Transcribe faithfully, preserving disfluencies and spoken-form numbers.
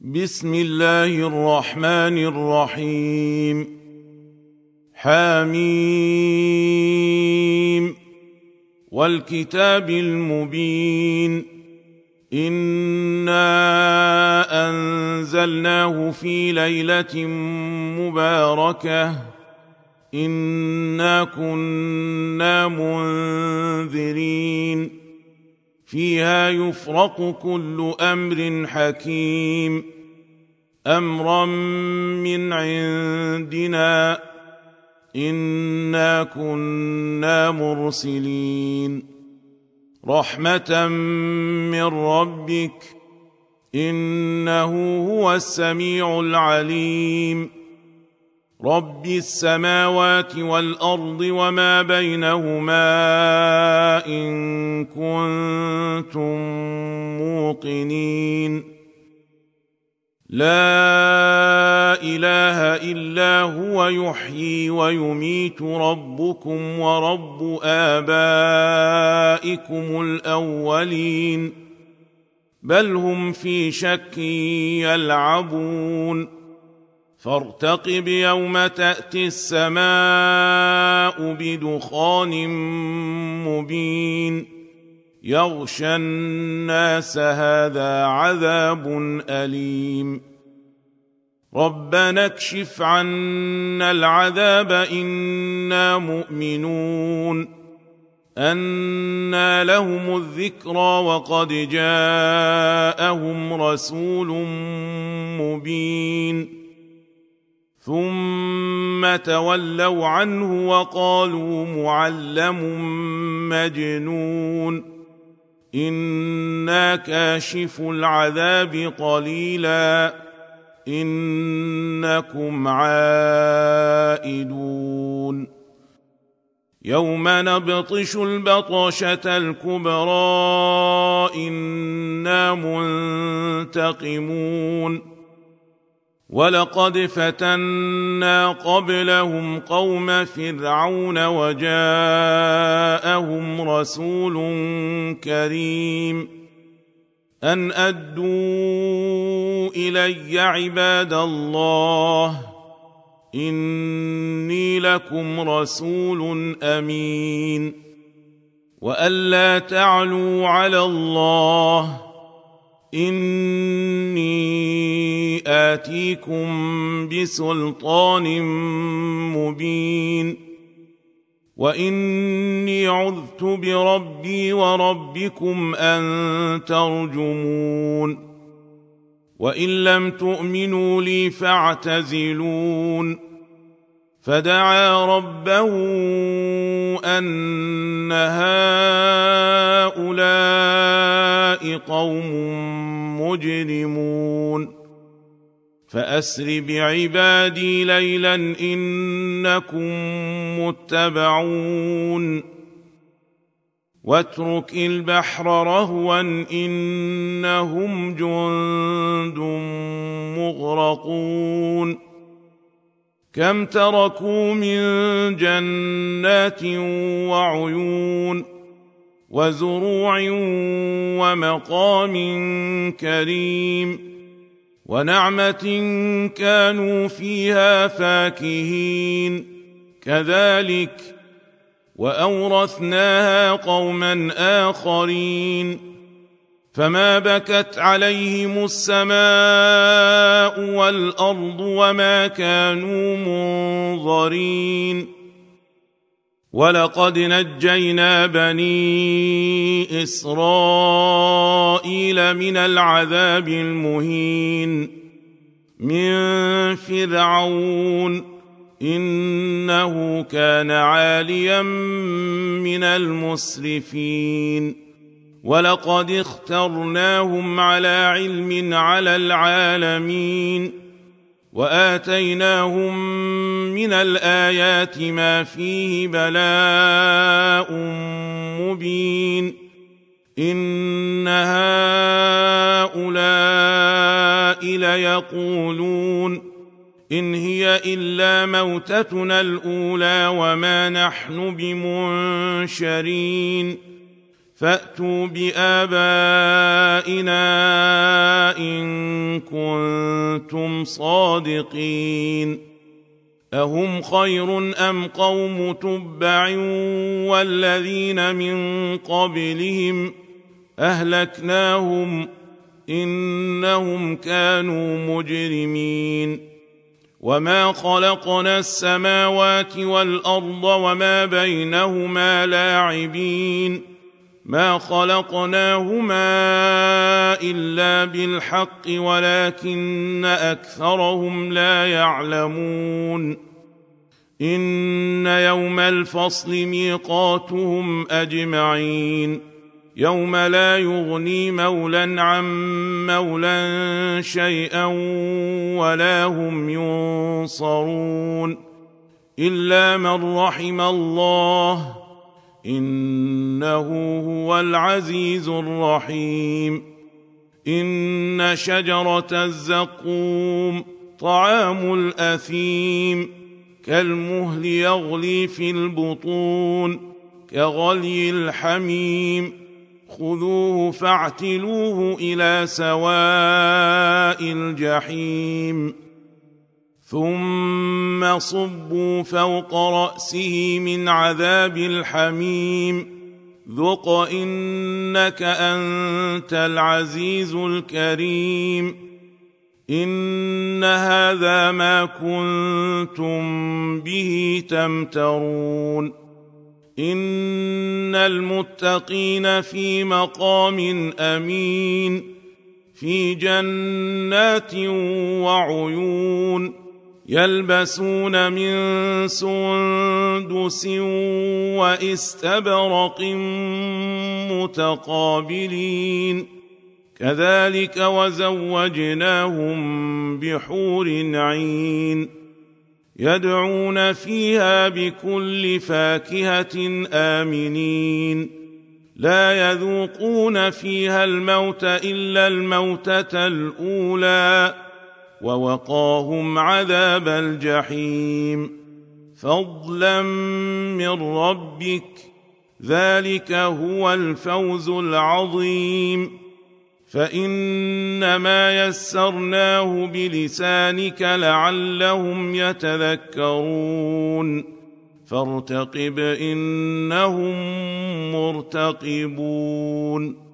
بسم الله الرحمن الرحيم. حميم والكتاب المبين. إنا أنزلناه في ليلة مباركة إنا كنا منذرين فيها يفرق كل أمر حكيم أمرا من عندنا إنا كنا مرسلين رحمة من ربك إنه هو السميع العليم رب السماوات والأرض وما بينهما إن كنتم موقنين لا إله إلا هو يحيي ويميت ربكم ورب آبائكم الأولين بل هم في شك يلعبون فارتقب يوم تأتي السماء بدخان مبين يغشى الناس هذا عذاب أليم ربنا اكشف عنا العذاب إنا مؤمنون أنى لهم الذكرى وقد جاءهم رسول مبين ثم تولوا عنه وقالوا معلم مجنون إنا كاشف العذاب قليلا إنكم عائدون يوم نبطش البطشة الكبرى إنا منتقمون ولقد فتنا قبلهم قوم فرعون وجاءهم رسول كريم أن أدوا إلي عباد الله إني لكم رسول أمين وألا تعلوا على الله إني آتيكم بسلطان مبين وإني عذت بربي وربكم أن ترجمون وإن لم تؤمنوا لي فاعتزلون فدعا ربه أن هؤلاء قوم مجرمون فأسر بعبادي ليلا إنكم متبعون واترك البحر رهوا إنهم جند مغرقون كم تركوا من جنات وعيون وزروع ومقام كريم ونعمة كانوا فيها فاكهين كذلك وأورثناها قوما آخرين فما بكت عليهم السماء والأرض وما كانوا منظرين ولقد نجينا بني إسرائيل من العذاب المهين من فرعون إنه كان عاليا من المسرفين ولقد اخترناهم على علم على العالمين وآتيناهم من الآيات ما فيه بلاء مبين إن هؤلاء ليقولون إن هي إلا موتتنا الأولى وما نحن بمنشرين فأتوا بآبائنا إن كنتم صادقين أهم خير أم قوم تبع والذين من قبلهم أهلكناهم إنهم كانوا مجرمين وما خلقنا السماوات والأرض وما بينهما لاعبين ما خلقناهما إلا بالحق ولكن أكثرهم لا يعلمون إن يوم الفصل ميقاتهم أجمعين يوم لا يغني مولى عن مولى شيئا ولا هم ينصرون إلا من رحم الله إنه هو العزيز الرحيم إن شجرة الزقوم طعام الأثيم كالمهل يغلي في البطون كغلي الحميم خذوه فاعتلوه إلى سواء الجحيم ثم صبوا فوق رأسه من عذاب الحميم ذق إنك أنت العزيز الكريم إن هذا ما كنتم به تمترون إن المتقين في مقام أمين في جنات وعيون يلبسون من سندس واستبرق متقابلين كذلك وزوجناهم بحور عين يدعون فيها بكل فاكهة آمنين لا يذوقون فيها الموت إلا الموتة الأولى ووقاهم عذاب الجحيم فضلا من ربك ذلك هو الفوز العظيم فإنما يسرناه بلسانك لعلهم يتذكرون فارتقب إنهم مرتقبون